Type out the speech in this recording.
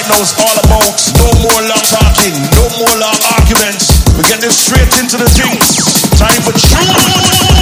now it's all about no more long talking, no more long arguments. We're getting straight into the things. Time for truth.